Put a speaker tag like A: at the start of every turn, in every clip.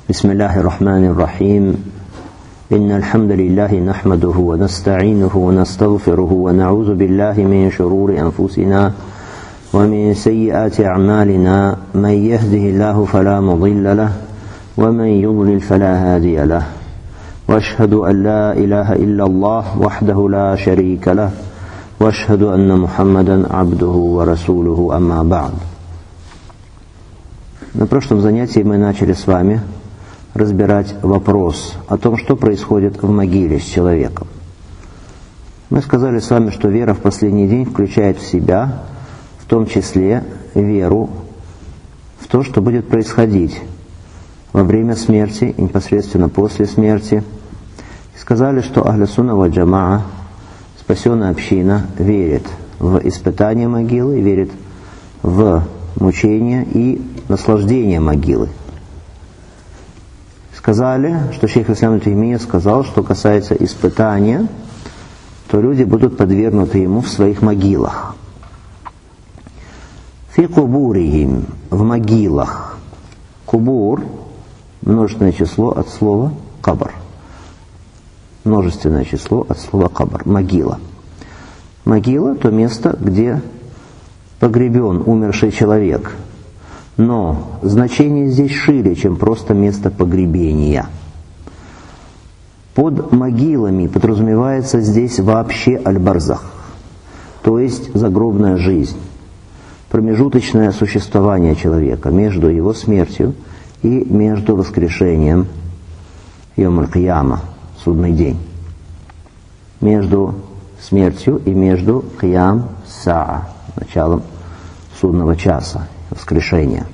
A: بسم الله الرحمن الرحيم إن الحمد لله نحمده ونستعينه ونستغفره ونعوذ بالله من شرور أنفسنا ومن سيئات أعمالنا من يهده الله فلا مضل له ومن يضلل فلا هادي له وأشهد أن لا إله إلا الله وحده لا شريك له وأشهد أن محمدا عبده ورسوله أما بعد. На прошлом занятии мы начали с вами разбирать вопрос о том, что происходит в могиле с человеком. Мы сказали с вами, что вера в последний день включает в себя, в том числе, веру в то, что будет происходить во время смерти и непосредственно после смерти. И сказали, что Ахлю Сунна валь Джамаа, спасенная община, верит в испытание могилы, верит в мучение и наслаждение могилы. Сказали, что шейх ислам Таймия сказал, что касается испытания, то люди будут подвергнуты ему в своих могилах. Фи кубурихим, в могилах. Кубур, множественное число от слова кабр. Множественное число от слова кабр, могила. Могила – то место, где погребен умерший человек. Но значение здесь шире, чем просто место погребения. Под могилами подразумевается здесь вообще аль-барзах, то есть загробная жизнь, промежуточное существование человека между его смертью и между воскрешением Йом аль-Кияма, судный день. Между смертью и между Киям Саа, началом судного часа, воскрешения.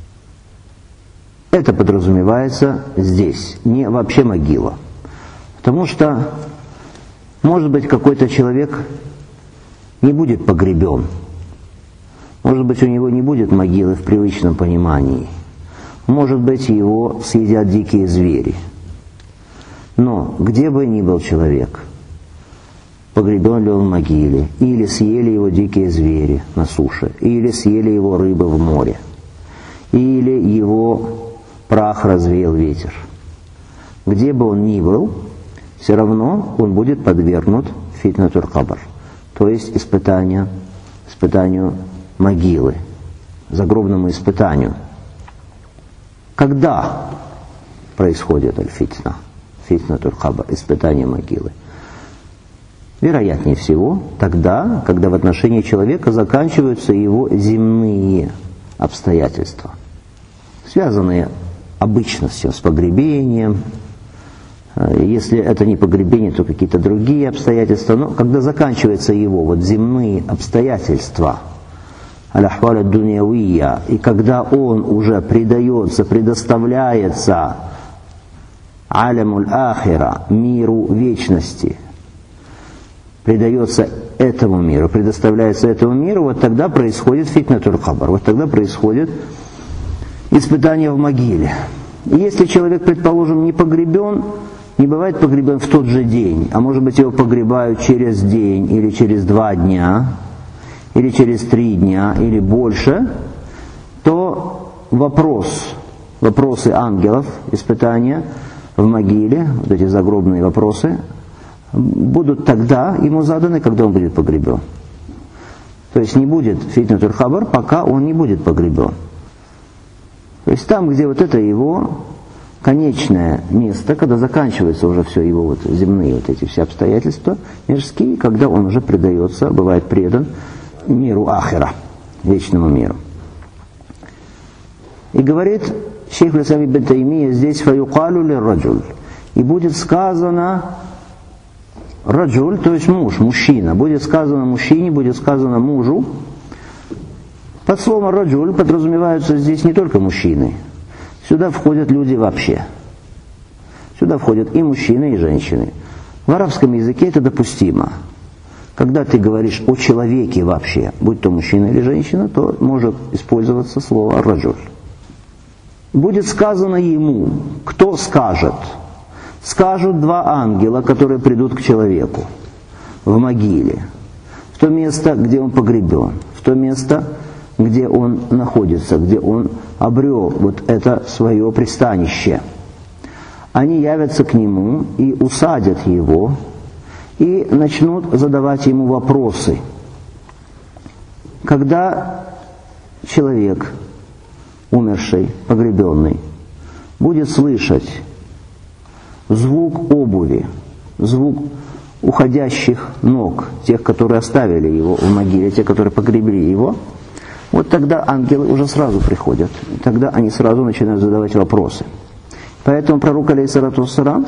A: Это подразумевается здесь, не вообще могила. Потому что, может быть, какой-то человек не будет погребен. Может быть, у него не будет могилы в привычном понимании. Может быть, его съедят дикие звери. Но где бы ни был человек, погребен ли он в могиле, или съели его дикие звери на суше, или съели его рыбы в море, или его прах развеял ветер. Где бы он ни был, все равно он будет подвергнут фитнатуль кабр, то есть испытанию могилы, загробному испытанию. Когда происходит аль-фитна, фитнатуль кабр, испытание могилы? Вероятнее всего, тогда, когда в отношении человека заканчиваются его земные обстоятельства, связанные обычно с погребением. Если это не погребение, то какие-то другие обстоятельства. Но когда заканчиваются его земные обстоятельства, аль-ахваль ад-дуньявия, и когда он уже предоставляется алямуль ахира, миру вечности, предается этому миру, предоставляется этому миру, вот тогда происходит фитнатуль кабр, вот тогда происходит испытание в могиле. И если человек, предположим, не погребен, не бывает погребен в тот же день, а может быть его погребают через день, или через 2 дня, или через 3 дня, или больше, то вопросы ангелов, испытания в могиле, вот эти загробные вопросы, будут тогда ему заданы, когда он будет погребен. То есть не будет фитнатуль кабр, пока он не будет погребен. То есть там, где вот это его конечное место, когда заканчиваются уже все его земные эти все обстоятельства мирские, когда он уже предается, бывает предан миру ахира, вечному миру. И говорит шейх ибн Таймия здесь фаюкалю лир-раджуль, и будет сказано раджуль, то есть мужчина. Будет сказано мужчине, будет сказано мужу. Под словом раджуль подразумеваются здесь не только мужчины. Сюда входят люди вообще. Сюда входят и мужчины, и женщины. В арабском языке это допустимо. Когда ты говоришь о человеке вообще, будь то мужчина или женщина, то может использоваться слово раджуль. Будет сказано ему, кто скажет. Скажут 2 ангела, которые придут к человеку в могиле, в то место, где он погребен, в то место, где он находится, где он обрел вот это свое пристанище. они явятся к нему и усадят его, и начнут задавать ему вопросы. Когда человек, умерший, погребенный, будет слышать звук обуви, звук уходящих ног, тех, которые оставили его в могиле, те, которые погребли его, вот тогда ангелы уже сразу приходят. Тогда они сразу начинают задавать вопросы. Поэтому пророк, алейхиссалату вассалам,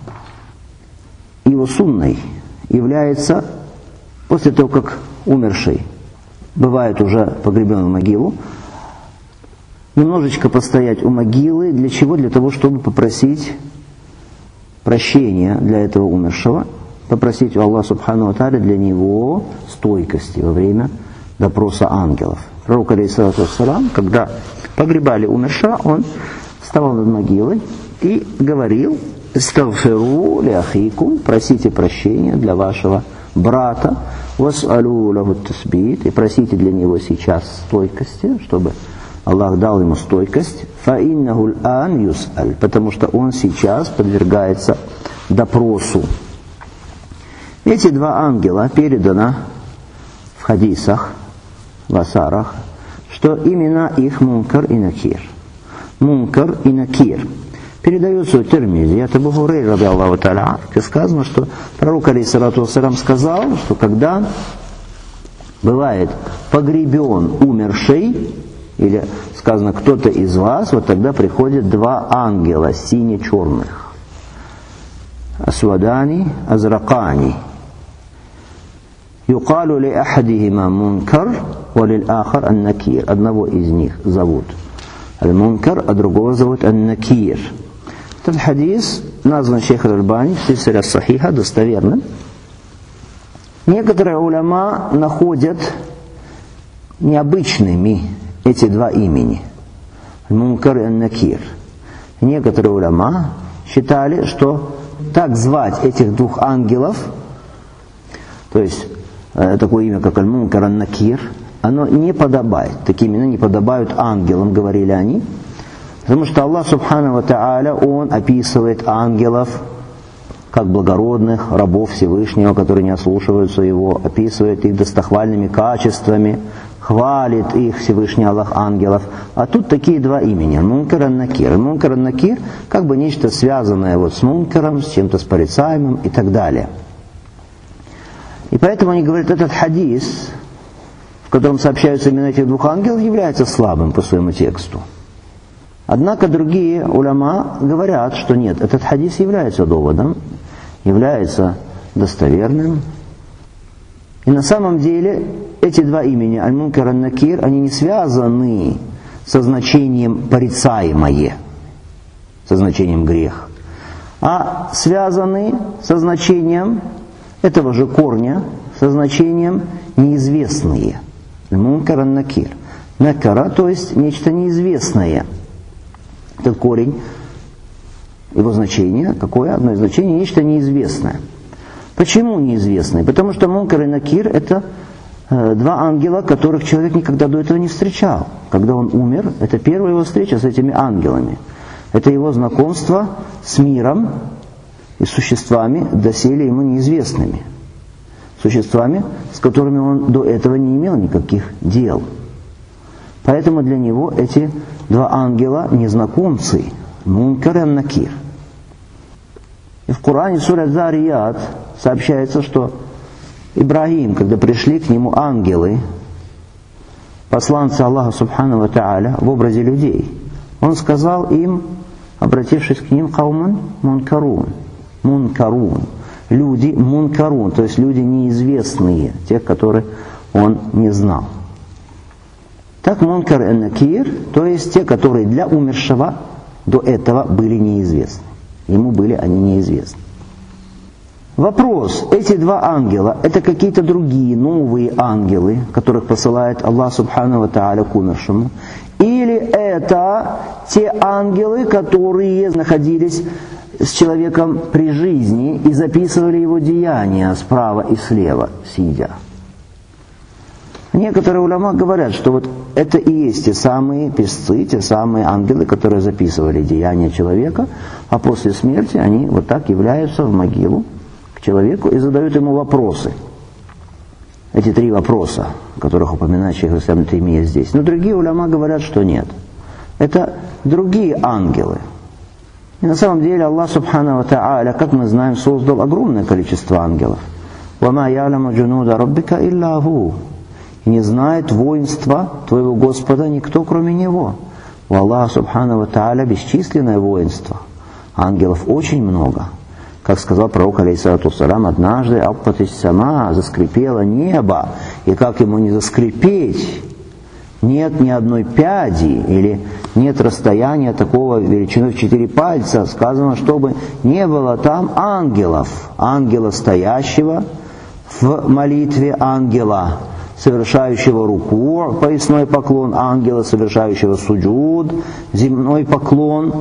A: его сунной является, после того, как умерший бывает уже погребен в могилу, немножечко постоять у могилы. Для чего? Для того, чтобы попросить прощения для этого умершего, попросить у Аллаха субхану ва тааля для него стойкости во время допроса ангелов. Пророк, алейхиссалату вассалам, когда погребали умершего, он вставал над могилой и говорил: «Истагфиру ли ахикум», просите прощения для вашего брата, «Вас'алу лаху тасбит», и просите для него сейчас стойкости, чтобы Аллах дал ему стойкость, «Фаиннаху л-ан юс'аль», потому что он сейчас подвергается допросу. Эти два ангела передано в хадисах, в асарах, что имена их Мункар и Накир. Мункар и Накир. Передается у Тирмизи, от Абу Хурайры, ради Аллаху та'аля, сказано, что пророк, алейхиссалату вассалам, сказал, что когда бывает погребен умерший, или сказано кто-то из вас, вот тогда приходят два ангела сине-черных. Асвадани, азракани. Юкалу ли ахадихима Мункар, валиль ахар ан-Накир. Одного из них зовут Аль-Мункар, а другого зовут Ан-Накир. Этот хадис назван шейх Аль-Альбани в Сильсиле ас-Сахиха достоверным. Некоторые уляма находят необычными эти два имени, Мункар и Ан-Накир. Некоторые уляма считали, что так звать этих двух ангелов, то есть такое имя, как Аль-Мункар, Ан-Накир, оно не подобает. Такие имена не подобают ангелам, говорили они. Потому что Аллах субхану ва тааля, Он описывает ангелов как благородных рабов Всевышнего, которые не ослушиваются Его, описывает их достохвальными качествами, хвалит их Всевышний Аллах ангелов. А тут такие два имени, Мункар и Накир. Мункар и Накир как бы нечто связанное вот с Мункаром, с чем-то с порицаемым и так далее. И поэтому они говорят, этот хадис, в котором сообщаются имена этих двух ангелов, является слабым по своему тексту. Однако другие уляма говорят, что нет, этот хадис является доводом, является достоверным. И на самом деле эти два имени, Аль-Мункар и Ан-Накир, они не связаны со значением порицаемое, со значением грех, а связаны со значением этого же корня, со значением неизвестные. Аль-Мункар и Ан-Накир. Накара, то есть нечто неизвестное. Этот корень, его значение, какое? Одно из значений, нечто неизвестное. Почему неизвестное? Потому что Мункар и Накир — это два ангела, которых человек никогда до этого не встречал. Когда он умер, это первая его встреча с этими ангелами. Это его знакомство с миром и существами, доселе ему неизвестными. Существами, с которыми он до этого не имел никаких дел. Поэтому для него эти два ангела незнакомцы, Мункар и Ан-Накир. И в Коране, сура Зарият, сообщается, что Ибрагим, когда пришли к нему ангелы, посланцы Аллаха субхану ва тааля, в образе людей, он сказал им, обратившись к ним, «Кауман мункарун», «мункарун», люди мункарун, то есть люди неизвестные, тех, которых он не знал. Так Мункар и Накир, то есть те, которые для умершего до этого были неизвестны. Ему были они неизвестны. Вопрос, эти два ангела, это какие-то другие, новые ангелы, которых посылает Аллах субхану ва тааля к умершему? Или это те ангелы, которые находились с человеком при жизни и записывали его деяния справа и слева, сидя? Некоторые уляма говорят, что вот это и есть те самые писцы, те самые ангелы, которые записывали деяния человека, а после смерти они вот так являются в могилу к человеку и задают ему вопросы. Эти 3 вопроса, которых упоминает шейх ислам ибн Таймия здесь. Но другие уляма говорят, что нет. Это другие ангелы. И на самом деле Аллах субхану ва тааля, как мы знаем, создал огромное количество ангелов. وَمَا يَعْلَمُ جُنُودَ رَبِّكَ إِلَّا هُوَ. И не знает воинства твоего Господа никто, кроме Него. У Аллаха субхану ва тааля бесчисленное воинство. Ангелов очень много. Как сказал пророк, алейхиссалату вассалям, однажды «Аппатис сама» заскрипело небо, и как ему не заскрипеть, нет ни одной пяди, или нет расстояния такого величиной в 4 пальца, сказано, чтобы не было там ангелов, ангела стоящего в молитве, ангела совершающего руку, поясной поклон, ангела совершающего суджуд, земной поклон.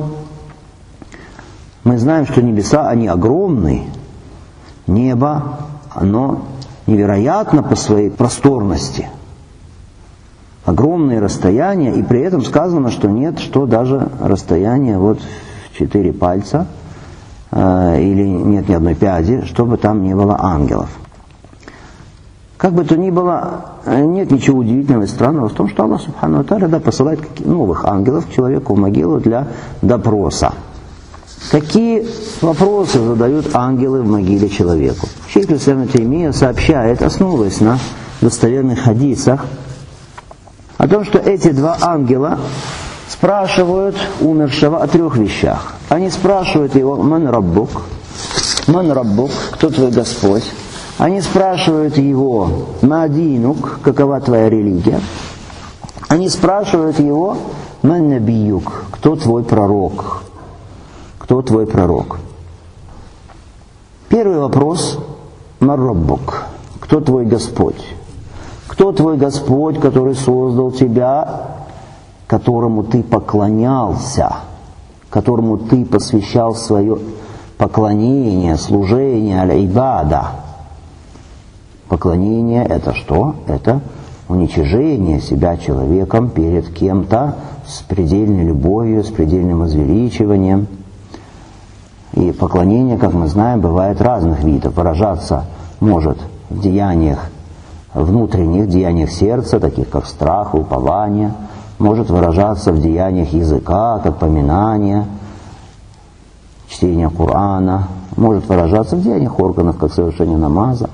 A: Мы знаем, что небеса, они огромные. Небо, оно невероятно по своей просторности. Огромные расстояния, и при этом сказано, что нет, что даже расстояние вот в 4 пальца, или нет ни одной пяди, чтобы там не было ангелов. Как бы то ни было, нет ничего удивительного и странного в том, что Аллах субхану ва тааля посылает новых ангелов к человеку в могилу для допроса. Какие вопросы задают ангелы в могиле человеку? Шейх ислам ибн Таймия сообщает, основываясь на достоверных хадисах, о том, что эти 2 ангела спрашивают умершего о 3 вещах. Они спрашивают его «Ман раббук?» «Ман раббук?» «Кто твой Господь?» Они спрашивают его «Ма динук?» «Какова твоя религия?» Они спрашивают его «Ман набиюк?» «Кто твой пророк?» «Кто твой пророк?» Первый вопрос «Ман раббук?» «Кто твой Господь?» Кто твой Господь, который создал тебя, которому ты поклонялся, которому ты посвящал свое поклонение, служение, аль-ибада? Поклонение — это что? Это уничижение себя человеком перед кем-то с предельной любовью, с предельным возвеличиванием. И поклонение, как мы знаем, бывает разных видов. Выражаться может в деяниях внутренних, деяниях сердца, таких как страх, упование, может выражаться в деяниях языка, как поминание, чтение Корана, может выражаться в деяниях органов, как совершение намаза,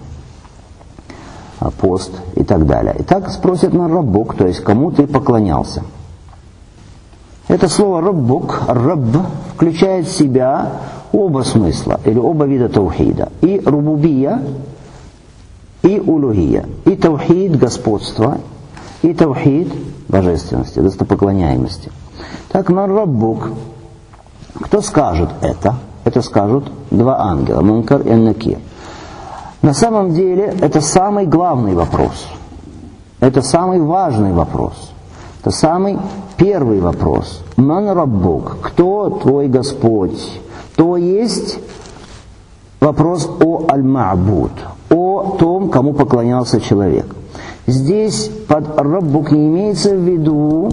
A: пост и так далее. Итак, спросят на раббук, то есть кому ты поклонялся. Это слово раббук, рабб, включает в себя оба смысла, или оба вида таухида. И рубубия, и улухия, и таухид господства, и таухид божественности, достопоклоняемости. Так, ман раббук, кто скажет это? Это скажут 2 ангела, Мункар и Накир. На самом деле, это самый главный вопрос. Это самый важный вопрос. Это самый первый вопрос. Ман раббук, кто твой Господь? То есть вопрос о аль-ма'буд, о том, кому поклонялся человек. Здесь под раббук не имеется в виду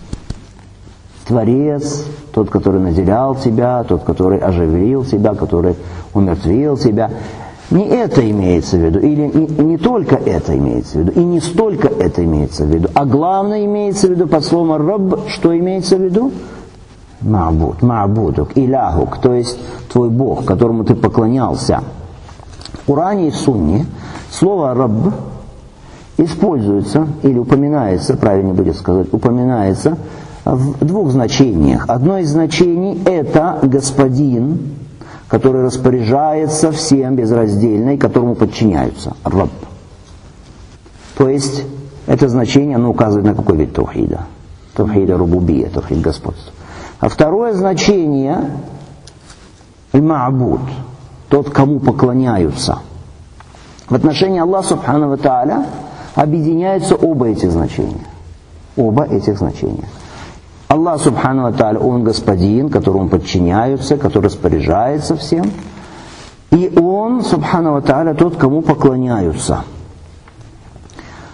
A: Творец, тот, который наделял тебя, тот, который оживил тебя, который умертвил тебя. Не это имеется в виду, или не только это имеется в виду, и не столько это имеется в виду, а главное имеется в виду под словом «рабб», что имеется в виду? Ма'буд, ма'будук, иляхук, то есть твой Бог, которому ты поклонялся. В Коране и в Сунне слово «рабб» используется, или упоминается, правильнее будет сказать, упоминается в 2 значениях. Одно из значений – это господин, который распоряжается всем безраздельно и которому подчиняются. Рабб. То есть, это значение, оно указывает на какой вид таухида? Таухида рубубия, таухид господства. А второе значение – аль-ма'буд, тот, кому поклоняются. В отношении Аллаха субхану ва тааля объединяются оба эти значения. Оба этих значения. Аллах субхану ва тааля, Он господин, которому подчиняются, который распоряжается всем. И Он, субхану ва тааля, тот, кому поклоняются.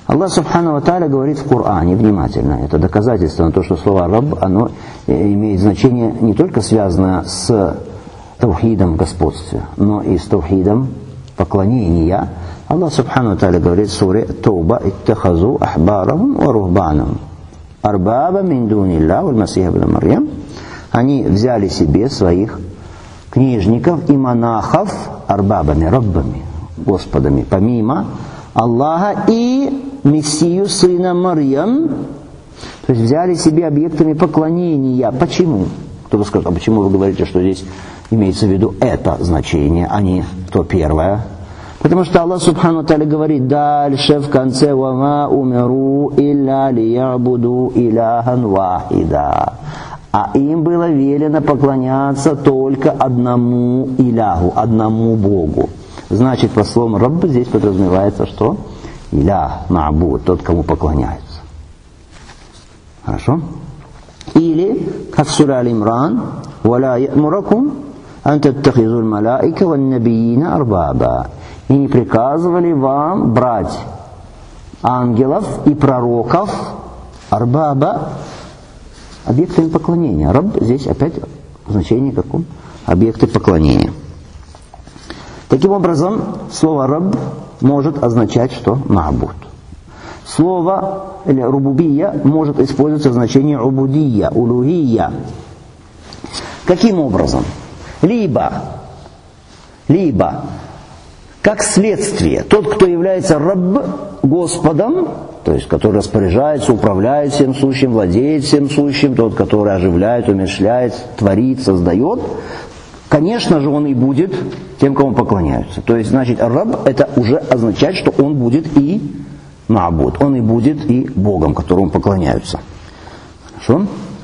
A: Аллах Субхану ва Тааля говорит в Коране, внимательно, это доказательство на то, что слово «рабб», оно имеет значение не только связанное с таухидом в господстве, но и с таухидом поклонения. Аллах Субхану ва Тааля говорит в суре «Тауба иттахазу ахбарахум ва рухбанахум арбаба мин дуниллах валь масиха ибн Марьям». Они взяли себе своих книжников и монахов арбабами, раббами, господами, помимо Аллаха и Мессию, сына Марьям, то есть взяли себе объектами поклонения. Почему? Кто-то скажет, а почему вы говорите, что здесь имеется в виду это значение, а не то первое? Потому что Аллах Субхану Тааля говорит дальше в конце «Вама умиру илля лиябуду иляхан вахида». А им было велено поклоняться только одному иляху, одному Богу. Значит, по словам «рабб» здесь подразумевается, что илях, ма'буд, тот, кому поклоняются. Хорошо? Или, как в суре Аль-Имран, «Валя я'муракум ан таттахизу аль-малаика ван-набиина арбаба». И не приказывали вам брать ангелов и пророков арбаба объектами поклонения. Рабб здесь опять в значении каком? Объекты поклонения. Таким образом, слово «рабб» может означать, что «ма'буд». Слово или «рубубия» может использоваться в значении «убудия», «улухия». Каким образом? Либо, как следствие, тот, кто является «рабб», Господом, то есть который распоряжается, управляет всем сущим, владеет всем сущим, тот, который оживляет, умерщвляет, творит, создает, конечно же, он и будет тем, кому поклоняются. То есть, значит, раб это уже означает, что он будет и ма'буд, он и будет и Богом, которому поклоняются. Хорошо?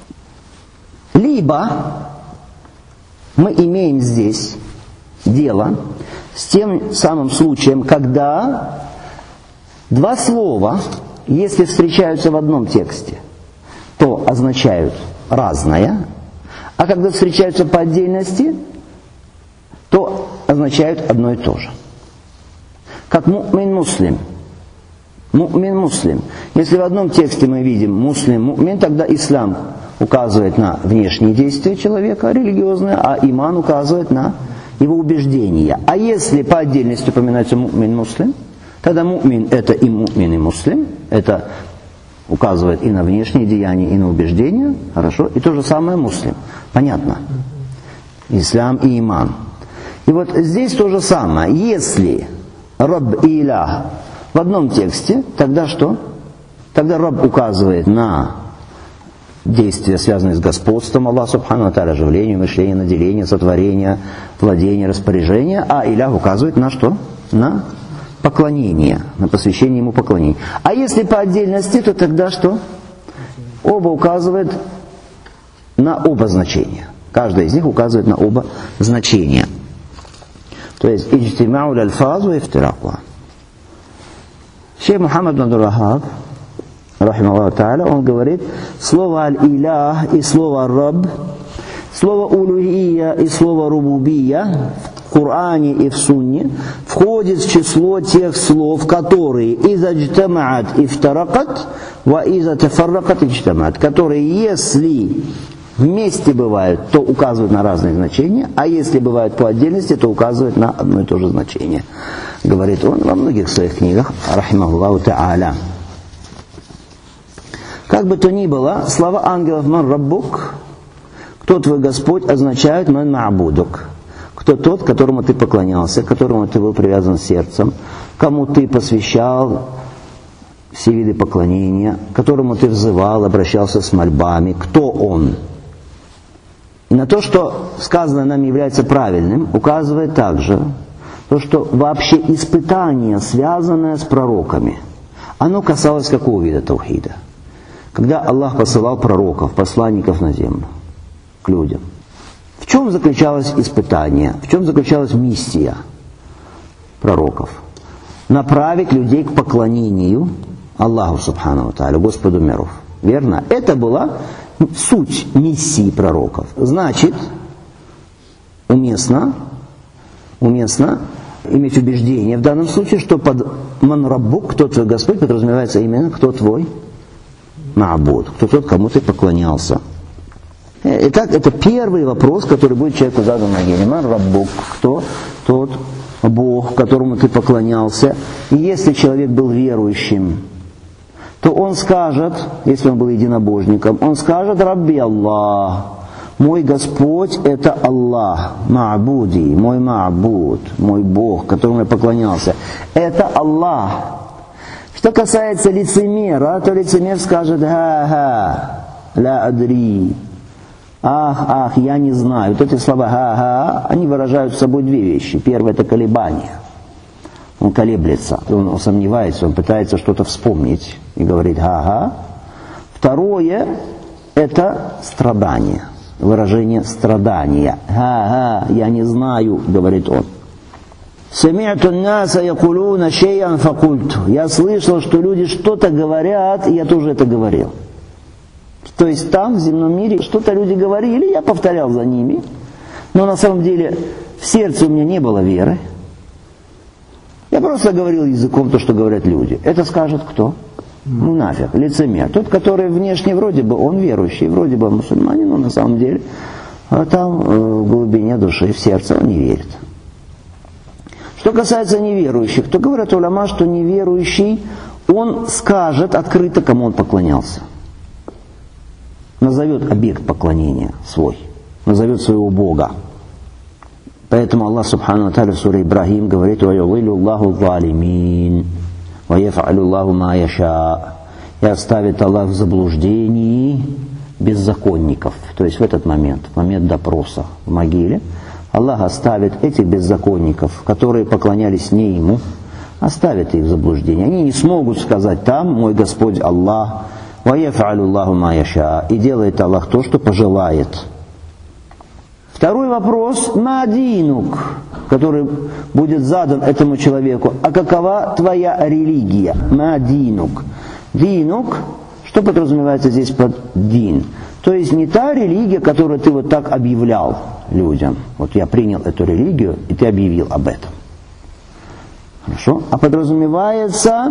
A: Либо мы имеем здесь дело с тем самым случаем, когда два слова, если встречаются в одном тексте, то означают разное, а когда встречаются по отдельности, то означают одно и то же. Как му'мин муслим. Му'мин муслим. Если в одном тексте мы видим муслим, му'мин, тогда ислам указывает на внешние действия человека, религиозные, а иман указывает на его убеждения. А если по отдельности упоминается му'мин муслим, тогда му'мин это и му'мин, и муслим, это указывает и на внешние деяния, и на убеждения, хорошо, и то же самое муслим. Понятно? Ислам и иман. И вот здесь то же самое. Если рабб и илях в одном тексте, тогда что? Тогда рабб указывает на действия, связанные с господством Аллаха Субхану ва Тааля, оживление, мышление, наделение, сотворение, владение, распоряжение, а илях указывает на что? На поклонение, на посвящение ему поклонения. А если по отдельности, то тогда что? Оба указывают на оба значения. Каждая из них указывает на оба значения. То есть иджтимау аль-альфаз ва ифтиракуха. Шейх Мухаммад бин Абдул-Ваххаб, рахимахуллаху тааля, он говорит, слово аль-илях и слово рабб, слово улухия и слово рубубия в Коране и в Сунне входит в число тех слов, которые иза джтамаат ифтаракат ва иза тафарракат иджтамаат, которые если вместе бывают, то указывают на разные значения, а если бывают по отдельности, то указывают на одно и то же значение. Говорит он во многих своих книгах, рахимахуллаху тааля. Как бы то ни было, слова ангелов «ман раббук», «кто твой Господь», означают «ман ма'будук», кто тот, которому ты поклонялся, к которому ты был привязан сердцем, кому ты посвящал все виды поклонения, которому ты взывал, обращался с мольбами, кто он. И на то, что сказано нам является правильным, указывает также то, что вообще испытание, связанное с пророками, оно касалось какого вида таухида? Когда Аллах посылал пророков, посланников на землю, к людям. В чем заключалось испытание? В чем заключалась миссия пророков? Направить людей к поклонению Аллаху Субхану ва Тааля, Господу миров. Верно? Это была суть миссии пророков. Значит, уместно иметь убеждение в данном случае, что под ман раббук, кто твой Господь, подразумевается именно кто твой ма'буд, кто тот, кому ты поклонялся. Итак, это первый вопрос, который будет человеку задан на могиле. Ман раббук, кто тот Бог, которому ты поклонялся. И если человек был верующим, то он скажет, если он был единобожником, он скажет: Рабби Аллах, мой Господь это Аллах, ма'буди, мой ма'буд, мой Бог, которому я поклонялся, это Аллах. Что касается лицемера, то лицемер скажет: ха-ха, ля адри, ах, я не знаю. Вот эти слова ха-ха, они выражают собой две вещи. Первое — это колебание. Он колеблется, он сомневается, он пытается что-то вспомнить и говорит ха-ха. Второе — это страдание, выражение страдания. Ха-ха, я не знаю, говорит он. «Сами'ту ан-наса якулуна шей'ан факульту». Я слышал, что люди что-то говорят, и я тоже это говорил. То есть там, в земном мире, что-то люди говорили, я повторял за ними. Но на самом деле в сердце у меня не было веры. Я просто говорил языком то, что говорят люди. Это скажет кто? Мунафик, лицемер. Тот, который внешне вроде бы он верующий, вроде бы мусульманин, но на самом деле там в глубине души, в сердце он не верит. Что касается неверующих, то говорят уляма, что неверующий, он скажет открыто, кому он поклонялся. Назовет объект поклонения свой, назовет своего Бога. Поэтому Аллах Субхану ва Тааля в суре Ибрахим говорит: «Ваюдиллю Аллаху залимин, ваяф'алю Аллаху ма яша». И оставит Аллах в заблуждении беззаконников. То есть в этот момент, в момент допроса в могиле, Аллах оставит этих беззаконников, которые поклонялись не Ему, оставит их в заблуждении. Они не смогут сказать там: «Мой Господь Аллах, ваяф'алю Аллаху ма яша», и делает Аллах то, что пожелает. Второй вопрос — мадинук, который будет задан этому человеку. А какова твоя религия? Мадинук. Динук, что подразумевается здесь под дин? То есть не та религия, которую ты вот так объявлял людям. Вот я принял эту религию, и ты объявил об этом. Хорошо? А подразумевается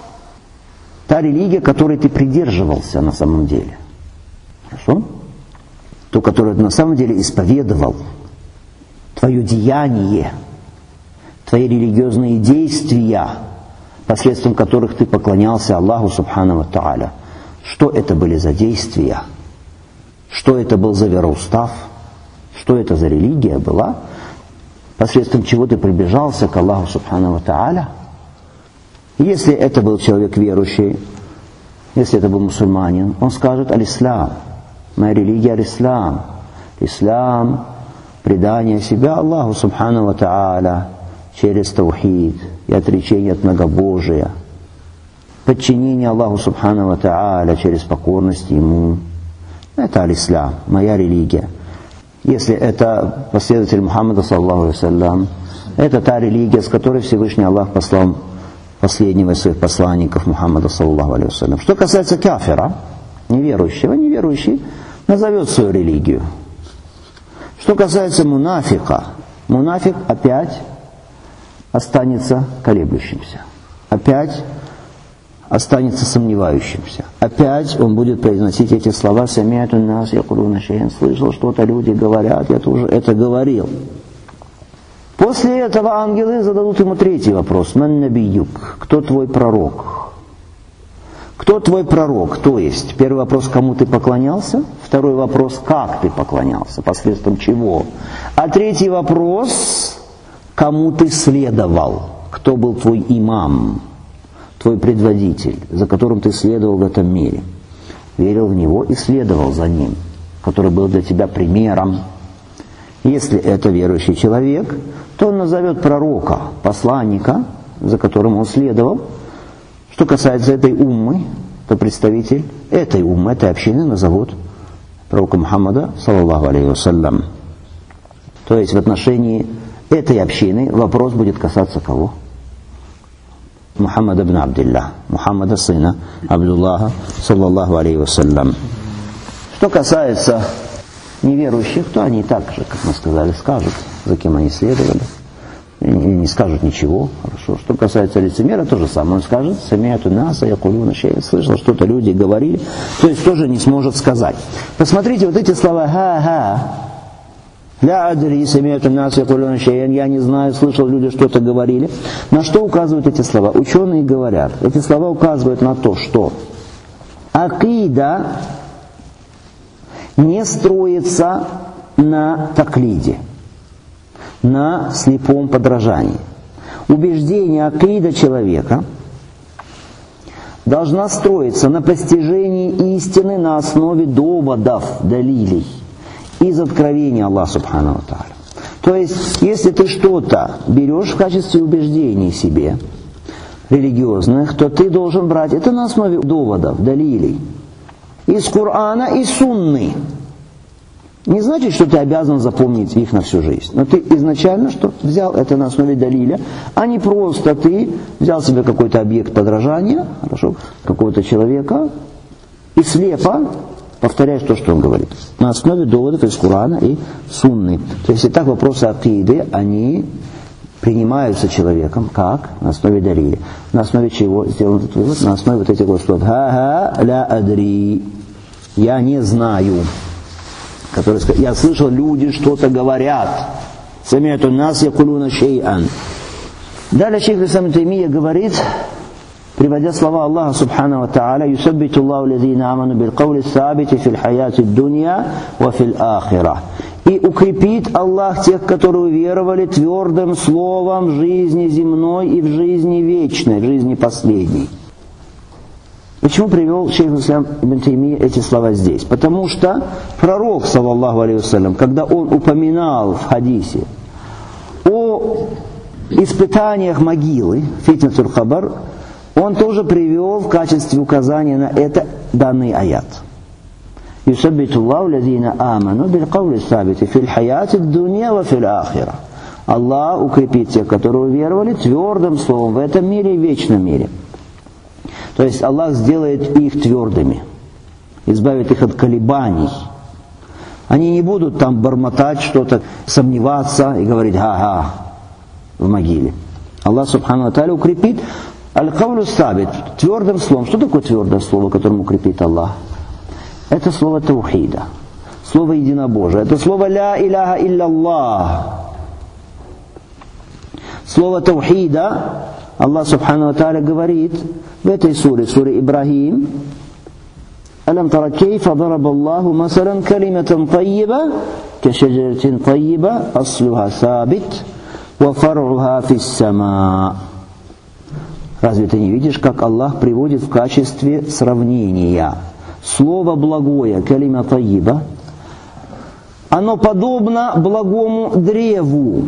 A: та религия, которой ты придерживался на самом деле. Хорошо? Ту, которую ты на самом деле исповедовал. Твое деяние, твои религиозные действия, посредством которых ты поклонялся Аллаху Субхану ва Тааля. Что это были за действия? Что это был за вероустав? Что это за религия была? Посредством чего ты приближался к Аллаху Субхану ва Тааля? Если это был человек верующий, если это был мусульманин, он скажет: аль-ислам. Моя религия аль-ислам. Ислам — предание себя Аллаху Субхану ва Тааля через таухид и отречение от многобожия, подчинение Аллаху Субхану ва Тааля через покорность Ему. Это аль-ислам, моя религия. Если это последователь Мухаммада саллаллаху алейхи ва саллям, это та религия, с которой Всевышний Аллах послал последнего из своих посланников Мухаммада саллаллаху алейхи ва саллям. Что касается кафира, неверующего, неверующий назовет свою религию. Что касается мунафика, мунафик опять останется колеблющимся, опять останется сомневающимся, опять он будет произносить эти слова: «Сами'ту ан-наса якулуна шей'ан», слышал, что-то люди говорят, я тоже это говорил. После этого ангелы зададут ему третий вопрос: «Ман набиюк», кто твой пророк? Кто твой пророк? То есть, первый вопрос: кому ты поклонялся? Второй вопрос: как ты поклонялся? Посредством чего? А третий вопрос: кому ты следовал? Кто был твой имам? Твой предводитель, за которым ты следовал в этом мире? Верил в него и следовал за ним, который был для тебя примером. Если это верующий человек, то он назовет пророка, посланника, за которым он следовал. Что касается этой уммы, то представитель этой уммы, этой общины назовут пророка Мухаммада саллаллаху алейхи ва саллям. То есть в отношении этой общины вопрос будет касаться кого? Мухаммада ибн Абдилля, Мухаммада сына Абдуллаха саллаллаху алейхи ва саллям. Что касается неверующих, то они так же, как мы сказали, скажут, за кем они следовали. не скажут ничего. Хорошо. Что касается лицемера, то же самое. Он скажет, самиату наса, якулуна шей'ан, слышал, что-то люди говорили, то есть тоже не сможет сказать. Посмотрите, вот эти слова ха-ха, ля адри, самиату наса, якулуна шей'ан, я не знаю, слышал, люди что-то говорили. На что указывают эти слова? Ученые говорят, эти слова указывают на то, что акида не строится на таклиде, на слепом подражании. Убеждение акида человека должна строиться на постижении истины на основе доводов, далилей, из откровения Аллаха Субхану ва Тааля. То есть, если ты что-то берешь в качестве убеждений себе, религиозных, то ты должен брать это на основе доводов, далилей, из Корана и Сунны. Не значит, что ты обязан запомнить их на всю жизнь. Но ты изначально что взял это на основе далиля, а не просто ты взял себе какой-то объект подражания, хорошо, какого-то человека, и слепо повторяешь то, что он говорит. На основе доводов из Корана и Сунны. То есть, итак, вопросы акиды, они принимаются человеком как? На основе далиля. На основе чего сделан этот вывод? На основе вот этих вот слов. Ха-ха, ля адри. Я не знаю. Который, я слышал, люди что-то говорят. Самиату нас якулуна шей'ан. Далее шейх Ислам ибн Таймия говорит, приводя слова Аллаха Субхану ва Тааля, «Юсаббиту Аллаху лазина аману билкаули сабити фил хаяти дунья ва фил ахира». И укрепит Аллах тех, которые уверовали твердым словом в жизни земной и в жизни вечной, в жизни последней. Почему привел шейх Ислам ибн Таймия эти слова здесь? Потому что пророк, саллаллаху алейхи вассалям, когда он упоминал в хадисе о испытаниях могилы, фитнатуль хабар, он тоже привел в качестве указания на это данный аят. «Юсаббиту Аллаху лазина аману билкаули сабити фил хаяти дунья ва фил ахира». Аллах укрепит тех, которые уверовали, твердым словом в этом мире и в вечном мире. То есть Аллах сделает их твердыми, избавит их от колебаний. Они не будут там бормотать что-то, сомневаться и говорить «ха-ха» в могиле. Аллах Субхану ва Тааля укрепит аль-каулю сабит твердым словом. Что такое твердое слово, которым укрепит Аллах? Это слово таухида, слово единобожия. Это слово ля иляха илля-Аллах. Слово таухида Аллах Субхану ва Тааля говорит в этой суре Ибрахим: «Алам тара кейфа дараба Аллаху масалан калиматан тайиба кашаджаратин тайиба аслуха сабит ва фар'уха фис сама». Разве ты не видишь, как Аллах приводит в качестве сравнения слово благое, калима тайиба, оно подобно благому древу,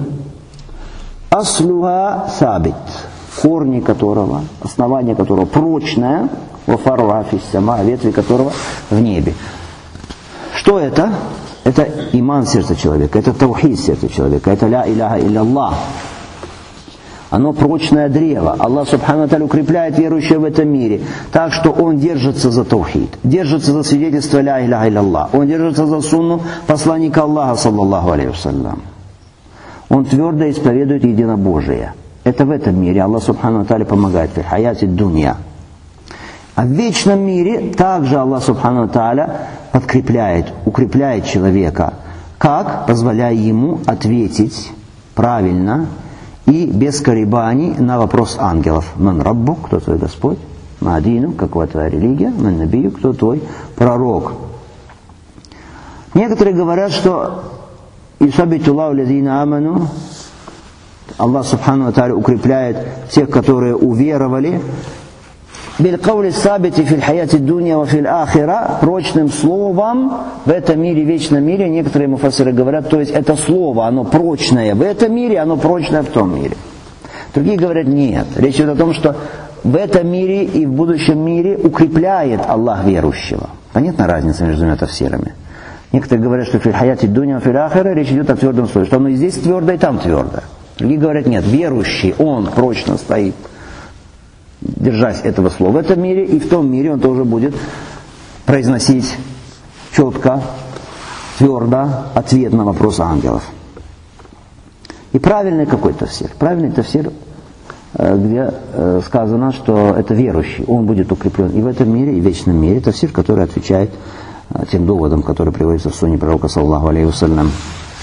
A: аслуха сабит, корни которого, основание которого прочное, вафаруха фис сама, ветви которого в небе. Что это? Это иман сердца человека, это таухид сердца человека, это ля иляха илля-Аллах. Оно прочное древо. Аллах Субхану ва Тааля укрепляет верующего в этом мире так, что он держится за таухид, держится за свидетельство ля иляха илля-Аллах, он держится за сунну посланника Аллаха, саллаллаху алейхи вассалям. Он твердо исповедует единобожие. Это в этом мире Аллах Субхану ва Тааля помогает в хаяти дунья. А в вечном мире также Аллах Субхану ва Тааля подкрепляет, укрепляет человека. Как? Позволяя ему ответить правильно и без колебаний на вопрос ангелов. «Ман раббу», кто твой Господь? «Маадину», какова твоя религия? «Ман набию», кто твой пророк? Некоторые говорят, что «Исабиту Аллаху лазина аману», Аллах Субхану ва Тааля укрепляет тех, которые уверовали, «Билкаули сабити фил хаяти дунья ва фил ахира», прочным словом в этом мире, в вечном мире. Некоторые муфассиры говорят, то есть это слово, оно прочное в этом мире, оно прочное в том мире. Другие говорят, нет. Речь идет о том, что в этом мире и в будущем мире укрепляет Аллах верующего. Понятна разница между двумя тафсирами? Некоторые говорят, что фил хаяти дунья ва фил ахира, речь идет о твердом слове, что оно и здесь твердое, и там твердое. Другие говорят, нет, верующий, он прочно стоит, держась этого слова в этом мире, и в том мире он тоже будет произносить четко, твердо ответ на вопрос ангелов. И правильный какой тафсир? Правильный тафсир, где сказано, что это верующий, он будет укреплен и в этом мире, и в вечном мире. Тафсир, который отвечает тем доводам, которые приводятся в сунне пророка, саллаллаху алейхи вассалям.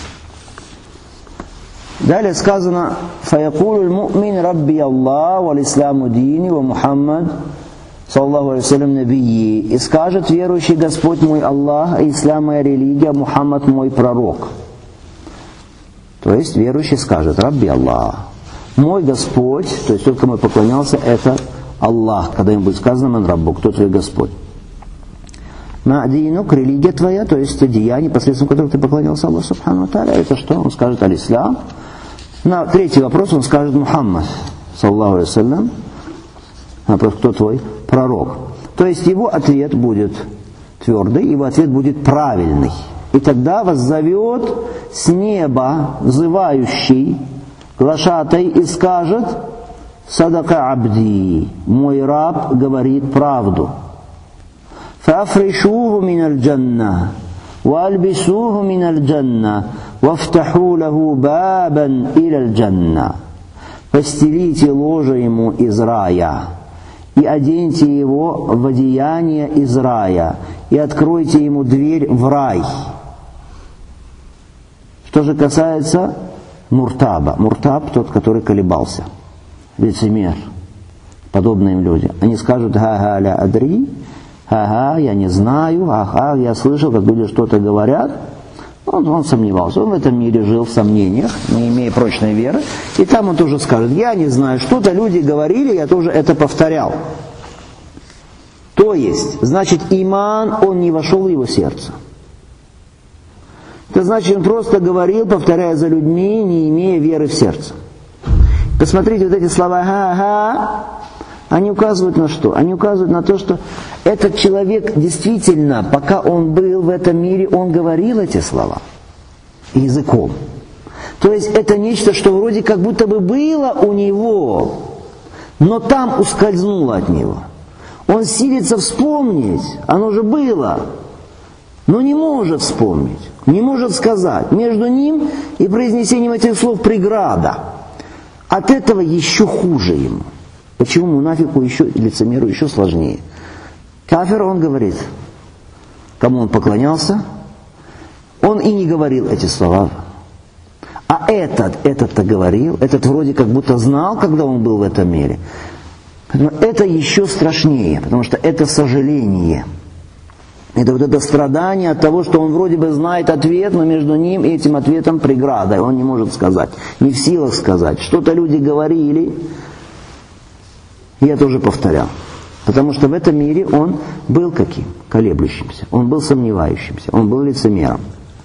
A: Далее сказано: «Фаякулу л-му'мин рабби Аллах, вал-исламу дини, ва Мухаммад, саллаллаху алейхи вассалям, набии». И скажет верующий: Господь мой Аллах, ислам моя религия, Мухаммад мой пророк. То есть верующий скажет: Рабби Аллах, мой Господь, то есть тот, кому я поклонялся, это Аллах, когда им будет сказано: Ман Раббу, кто твой Господь. Ма'динук, религия твоя, то есть деяние, посредством которых ты поклонялся Аллаху субхану ва тааля, это что? Он скажет: аль-ислам. На третий вопрос он скажет: Мухаммад, саллаллаху алейхи вассалям. Вопрос: кто твой пророк? То есть его ответ будет твердый, его ответ будет правильный. И тогда воззовет с неба взывающий глашатай и скажет: садака абди, мой раб говорит правду. Фафришуху миналь джанна, вальбисуху миналь джанна, вафтаху лаху бабан иляль джанна. Постелите ложе ему из рая, и оденьте его в одеяние из рая, и откройте ему дверь в рай. Что же касается муртаба. Муртаб — тот, который колебался. Лицемер. Подобные им люди. Они скажут: ха-ха ля адри, ха-ха, я не знаю, ха-ха, я слышал, как люди что-то говорят. Он сомневался. Он в этом мире жил в сомнениях, не имея прочной веры. И там он тоже скажет: я не знаю, что-то люди говорили, я тоже это повторял. То есть, значит, иман, он не вошел в его сердце. Это значит, он просто говорил, повторяя за людьми, не имея веры в сердце. Посмотрите, вот эти слова «ха-ха», они указывают на что? Они указывают на то, что этот человек действительно, пока он был в этом мире, он говорил эти слова языком. То есть это нечто, что вроде как будто бы было у него, но там ускользнуло от него. Он силится вспомнить, оно же было, но не может вспомнить, не может сказать. Между ним и произнесением этих слов преграда. От этого еще хуже ему. Почему мунафику еще, лицемеру еще сложнее? Кафир, он говорит, кому он поклонялся, он и не говорил эти слова. А этот-то говорил, этот вроде как будто знал, когда он был в этом мире. Это еще страшнее, потому что это сожаление. Это вот это страдание от того, что он вроде бы знает ответ, но между ним и этим ответом преграда, и он не может сказать, не в силах сказать. Что-то люди говорили, я тоже повторял. Потому что в этом мире он был каким? Колеблющимся, он был сомневающимся, он был лицемером.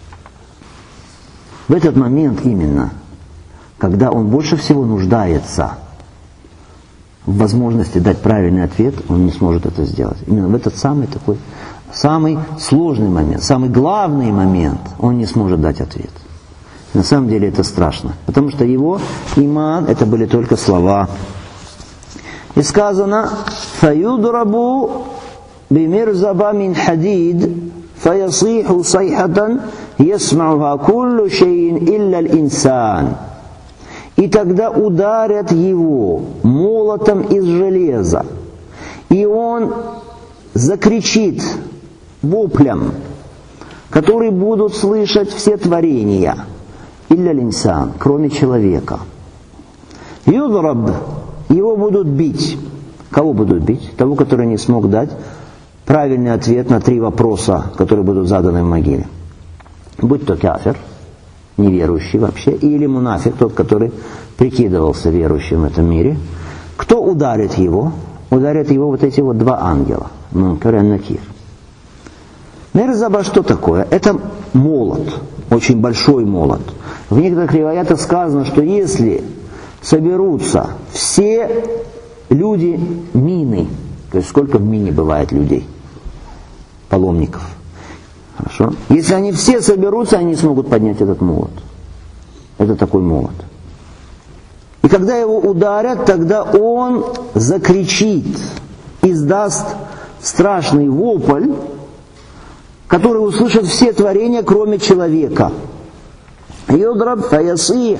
A: В этот момент именно, когда он больше всего нуждается в возможности дать правильный ответ, он не сможет это сделать. Именно в этот самый такой, самый сложный момент, самый главный момент, он не сможет дать ответ. На самом деле это страшно, потому что его иман, это были только слова. И сказано: «Фаюдрабу бимирзаба мин хадид, фаясиху сайхатан, ясмауха куллу шейин илля л-инсан». И тогда ударят его молотом из железа, и он закричит воплем, который будут слышать все творения, илля л-инсан, кроме человека. Юдраб, его будут бить. Кого будут бить? Того, который не смог дать правильный ответ на 3 вопроса, которые будут заданы в могиле. Будь то кафир, неверующий вообще, или мунафик, тот, который прикидывался верующим в этом мире. Кто ударит его? Ударят его вот эти вот 2 ангела. Мункар и Накир. Мирзаба что такое? Это молот, очень большой молот. В некоторых риваятах сказано, что если соберутся все люди мины, то есть сколько в мине бывает людей, паломников. Хорошо? Если они все соберутся, они смогут поднять этот молот. Это такой молот. И когда его ударят, тогда он закричит, издаст страшный вопль, который услышат все творения, кроме человека. Юдраб фаясих,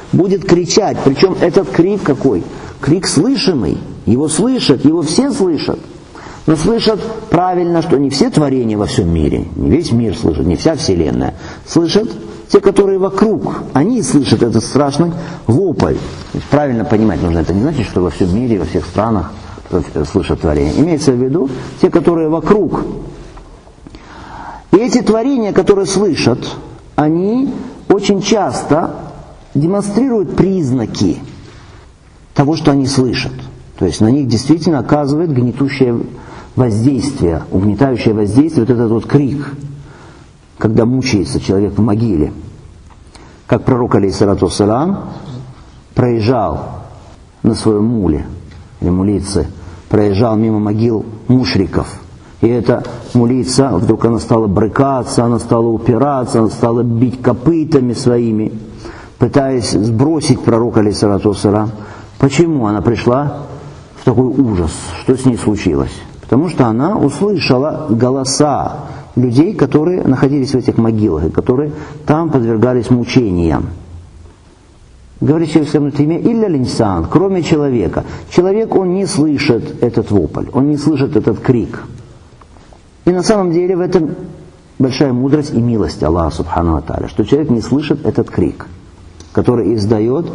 A: будет кричать. Причем этот крик какой? Крик слышимый. Его слышат, его все слышат. Но слышат правильно, что не все творения во всем мире, не весь мир слышит, не вся вселенная. Слышат те, которые вокруг. Они слышат этот страшный вопль. То есть правильно понимать нужно. Это не значит, что во всем мире, во всех странах слышат творения. Имеется в виду те, которые вокруг. И эти творения, которые слышат, они очень часто демонстрируют признаки того, что они слышат. То есть на них действительно оказывает гнетущее воздействие, угнетающее воздействие, вот этот вот крик, когда мучается человек в могиле. Как пророк, алейхиссалату вассалам, проезжал на своем муле, или мулице, проезжал мимо могил мушриков. И эта мулица, вдруг она стала брыкаться, она стала упираться, она стала бить копытами своими, пытаясь сбросить пророка, алейхиссалату вассалам. Почему она пришла в такой ужас? Что с ней случилось? Потому что она услышала голоса людей, которые находились в этих могилах, и которые там подвергались мучениям. Говорит шейх ибн Таймия, илля линсан, кроме человека. Человек, он не слышит этот вопль, он не слышит этот крик. И на самом деле в этом большая мудрость и милость Аллаха субхану ва тааля, что человек не слышит этот крик, который издает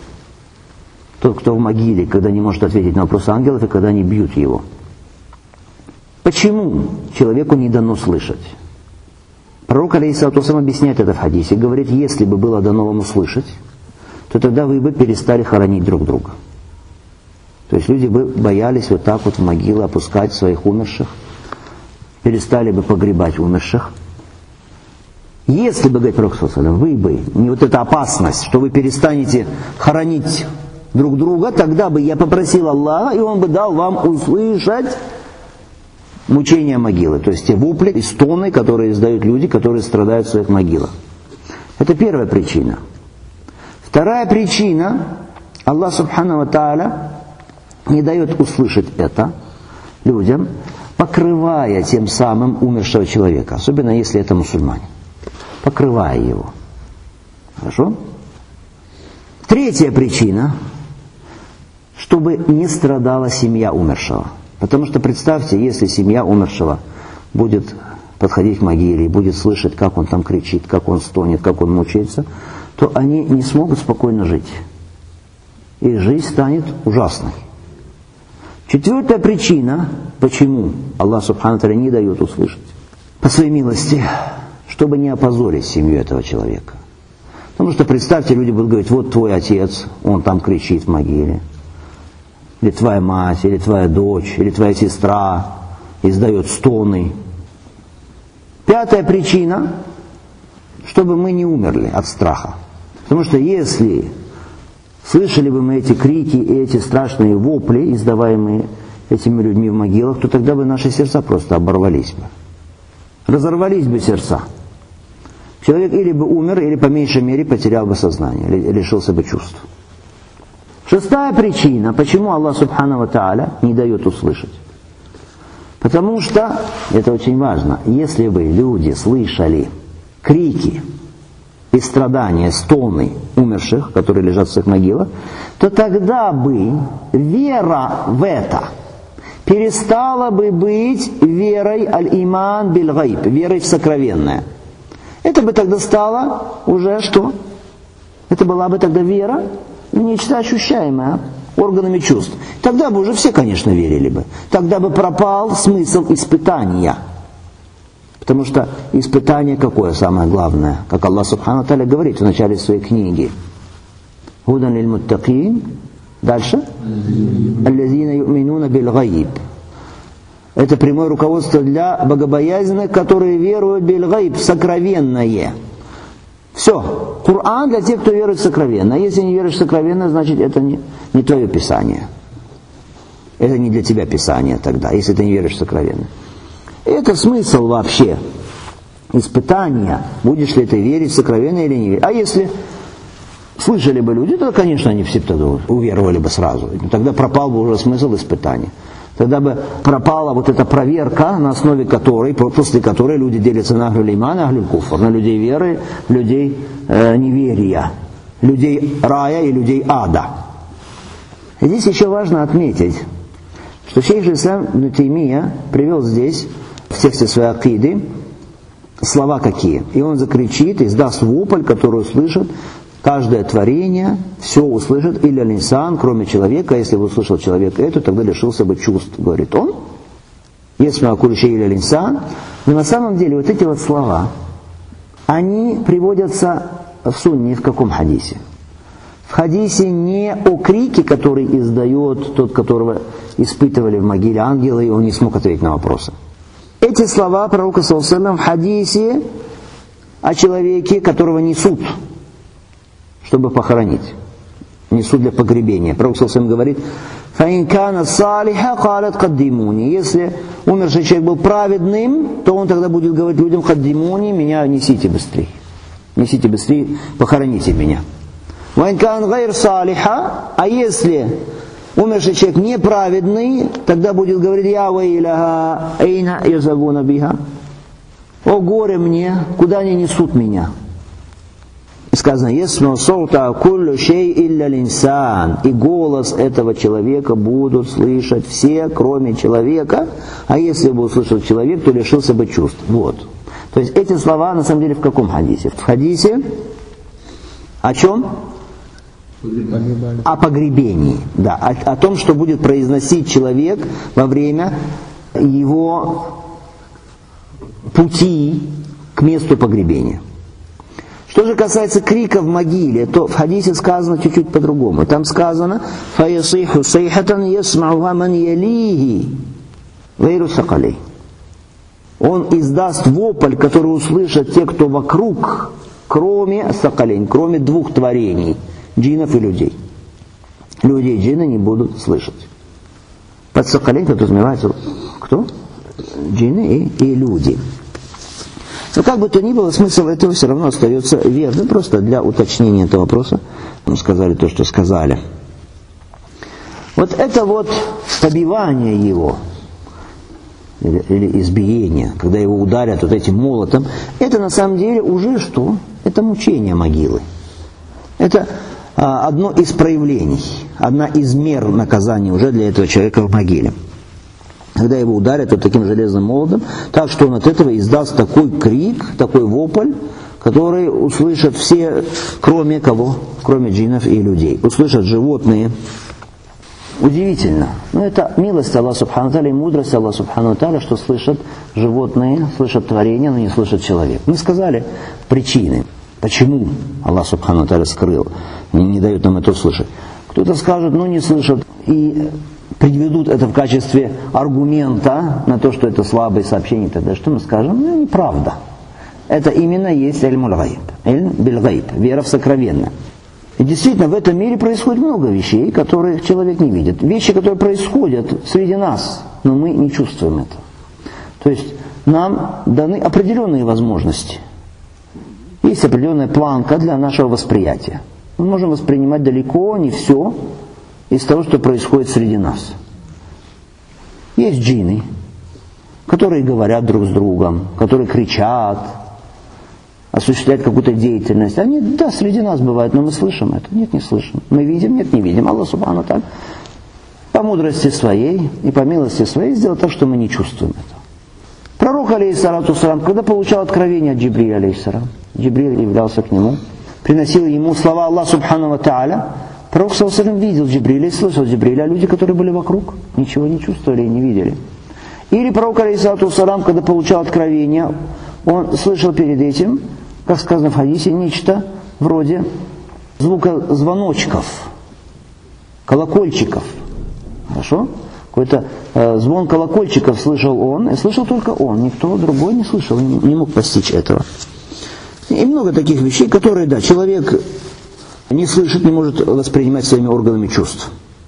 A: тот, кто в могиле, когда не может ответить на вопросы ангелов и когда они бьют его. Почему человеку не дано слышать? Пророк, алейхиссалату вассалам, объясняет это в хадисе, говорит, если бы было дано вам услышать, то тогда вы бы перестали хоронить друг друга. То есть люди бы боялись вот так вот в могилы опускать своих умерших, перестали бы погребать умерших. Если бы, говорит пророк, вы бы, не вот эта опасность, что вы перестанете хоронить друг друга, тогда бы я попросил Аллаха, и Он бы дал вам услышать мучения могилы, то есть те вопли и стоны, которые издают люди, которые страдают в своих могилах. Это первая причина. Вторая причина, Аллах субхану ва тааля не дает услышать это людям, покрывая тем самым умершего человека, особенно если это мусульмане, покрывая его. Хорошо? Третья причина, чтобы не страдала семья умершего. Потому что представьте, если семья умершего будет подходить к могиле и будет слышать, как он там кричит, как он стонет, как он мучается, то они не смогут спокойно жить. И жизнь станет ужасной. Четвертая причина, почему Аллах субхану ва тааля не дает услышать, по своей милости, чтобы не опозорить семью этого человека. Потому что представьте, люди будут говорить, вот твой отец, он там кричит в могиле. Или твоя мать, или твоя дочь, или твоя сестра издает стоны. Пятая причина, чтобы мы не умерли от страха. Потому что если слышали бы мы эти крики и эти страшные вопли, издаваемые этими людьми в могилах, то тогда бы наши сердца просто оборвались бы. Разорвались бы сердца. Человек или бы умер, или по меньшей мере потерял бы сознание, или лишился бы чувств. Шестая причина, почему Аллах субхану ва тааля не дает услышать. Потому что, это очень важно, если бы люди слышали крики и страдания, стоны умерших, которые лежат в своих могилах, то тогда бы вера в это перестала бы быть верой аль-иман биль-гайб, верой в сокровенное. Это бы тогда стало уже что? Это была бы тогда вера в нечто ощущаемое органами чувств. Тогда бы уже все, конечно, верили бы. Тогда бы пропал смысл испытания. Потому что испытание какое самое главное? Как Аллах субхану ва тааля говорит в начале своей книги. Худан лиль муттакин. Дальше. Аллазина ю'минуна биль гайб. Это прямое руководство для богобоязненных, которые веруют биль гайб, сокровенное. Все. Коран для тех, кто верует в сокровенное. А если не веришь в сокровенное, значит это не твое писание. Это не для тебя писание тогда, если ты не веришь в сокровенное. Это смысл вообще испытания, будешь ли ты верить в сокровенное или не верить. А если слышали бы люди, то, конечно, они все тогда уверовали бы сразу. Тогда пропал бы уже смысл испытания. Тогда бы пропала вот эта проверка, на основе которой, после которой люди делятся на ахлюль иман и ахлюль куфр, на людей веры, людей неверия, людей рая и людей ада. Здесь еще важно отметить, что шейх ислам ибн Таймия привел здесь, в тексте своей акиды, слова какие. И он закричит, издаст вопль, который услышит каждое творение, все услышит, илля линсан, кроме человека. Если бы услышал человек это, тогда лишился бы чувств, говорит он. Если акулиши илля линсан. Но на самом деле вот эти вот слова, они приводятся в сунне, в каком хадисе? В хадисе не о крике, который издает тот, которого испытывали в могиле ангелы, и он не смог ответить на вопросы. Эти слова пророка саллаллаху алейхи ва саллям в хадисе о человеке, которого несут, чтобы похоронить. Несут для погребения. Пророк саллаллаху алейхи ва саллям говорит: «Фаин кана салиха калат каддимуни». Если умерший человек был праведным, то он тогда будет говорить людям: «Каддимуни, меня несите быстрее. Несите быстрее, похороните меня». «Ваин кан гайр салиха», а если умерший человек неправедный, тогда будет говорить: «Я ваиляха, эйна язавуна биха». «О горе мне, куда они несут меня?» И сказано: «Ясмау саута куллю шей илля линсан». И голос этого человека будут слышать все, кроме человека. А если бы услышал человек, то лишился бы чувств. Вот. То есть эти слова на самом деле в каком хадисе? В хадисе о чем? О погребении, да, о том, что будет произносить человек во время его пути к месту погребения. Что же касается крика в могиле, то в хадисе сказано чуть-чуть по-другому. Там сказано: «Фаясиху сайхатан ясмауха ман ялихи гайру сакалей». Он издаст вопль, который услышат те, кто вокруг, кроме сакалей, кроме двух творений, джиннов и людей. Люди и джинны не будут слышать. Под сакалей подразумевается кто? Джинны и люди. Но как бы то ни было, смысл этого все равно остается верным. Просто для уточнения этого вопроса мы сказали то, что сказали. Вот это вот побивание его, или избиение, когда его ударят вот этим молотом, это на самом деле уже что? Это мучение могилы. Это одно из проявлений, одна из мер наказания уже для этого человека в могиле. Когда его ударят вот таким железным молотом, так что он от этого издаст такой крик, такой вопль, который услышат все, кроме кого? Кроме джиннов и людей. Услышат животные. Удивительно. Но это милость Аллаха Субхану Тааля и мудрость Аллаха Субхану Тааля, что слышат животные, слышат творения, но не слышат человек. Мы сказали причины, почему Аллах Субхану Тааля скрыл, не дает нам это услышать. Кто-то скажет: ну не слышат, и приведут это в качестве аргумента на то, что это слабые сообщения и так далее. Что мы скажем? Ну, неправда. Это именно есть иль-муль гайб, иль-биль-гайб, вера в сокровенное. И действительно, в этом мире происходит много вещей, которых человек не видит. Вещи, которые происходят среди нас, но мы не чувствуем это. То есть нам даны определенные возможности. Есть определенная планка для нашего восприятия. Мы можем воспринимать далеко не все из того, что происходит среди нас. Есть джинны, которые говорят друг с другом, которые кричат, осуществляют какую-то деятельность. Они, да, среди нас бывают, но мы слышим это. Нет, не слышим. Мы видим, нет, не видим. Аллах Субхану Тааля по мудрости своей и по милости своей сделал так, что мы не чувствуем это. Пророк, алейхиссалату вассалам, когда получал откровение от Джибриля, алейхиссалам, Джибриль являлся к нему, приносил ему слова Аллаха Субхану Тааля. Пророк, саллаллаху алейхи ва саллям, видел Джибриля и слышал Джибриля, а люди, которые были вокруг, ничего не чувствовали и не видели. Или пророк, алейхиссалату вассалам, когда получал откровение, он слышал перед этим, как сказано в хадисе, нечто вроде звука звоночков, колокольчиков. Хорошо? Какой-то звон колокольчиков слышал он, и слышал только он, никто другой не слышал, не мог постичь этого. И много таких вещей, которые, да, человек не слышит, не может воспринимать своими органами чувств.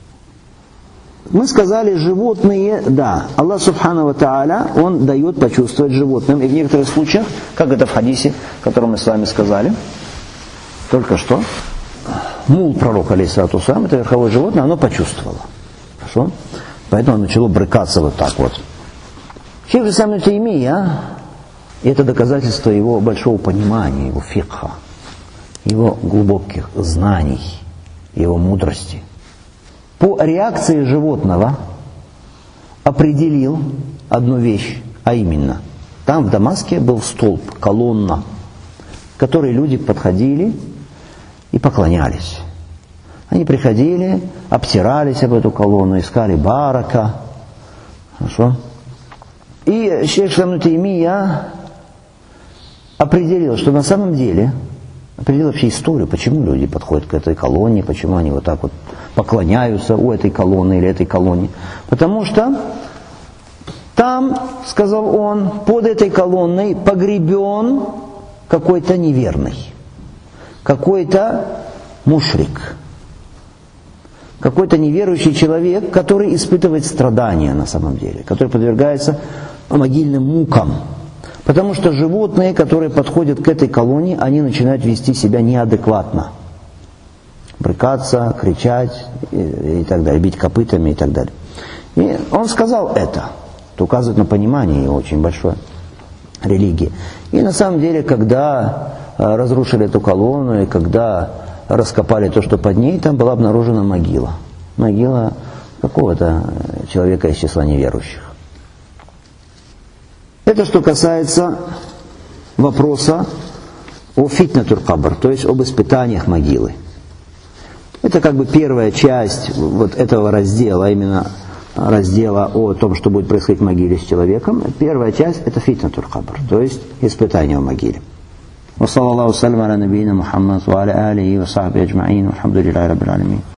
A: Мы сказали, животные, да, Аллах Субхану Тааля, Он дает почувствовать животным. И в некоторых случаях, как это в хадисе, который мы с вами сказали, только что, мул пророка, алейхиссалату вассалам, это верховое животное, оно почувствовало. Хорошо? Поэтому оно начало брыкаться вот так вот. Шейх ислам ибн Таймия, это доказательство его большого понимания, его фикха. его глубоких знаний, его мудрости. По реакции животного определил одну вещь, а именно, там в Дамаске был столб, колонна, к которой люди подходили и поклонялись. Они приходили, обтирались об эту колонну, искали барака. Хорошо? И шейх Ибн Таймия определил, что на самом деле, определил вообще историю, почему люди подходят к этой колонне, почему они вот так вот поклоняются у этой колонны или этой колонне. Потому что там, сказал он, под этой колонной погребен какой-то неверный, какой-то мушрик, какой-то неверующий человек, который испытывает страдания на самом деле, который подвергается могильным мукам. Потому что животные, которые подходят к этой колонии, они начинают вести себя неадекватно. Брыкаться, кричать и так далее, бить копытами и так далее. И он сказал это указывает на понимание его очень большое религии. И на самом деле, когда разрушили эту колонну, и когда раскопали то, что под ней, там была обнаружена могила. Могила какого-то человека из числа неверующих. Это что касается вопроса о фитнатуль кабр, то есть об испытаниях могилы. Это как бы первая часть вот этого раздела, именно раздела о том, что будет происходить в могиле с человеком. Первая часть это фитнатуль кабр, то есть испытание в могиле. وصلى الله وسلم على نبينا محمد وعلى آله وصحبه أجمعين والحمد لله رب العالمين.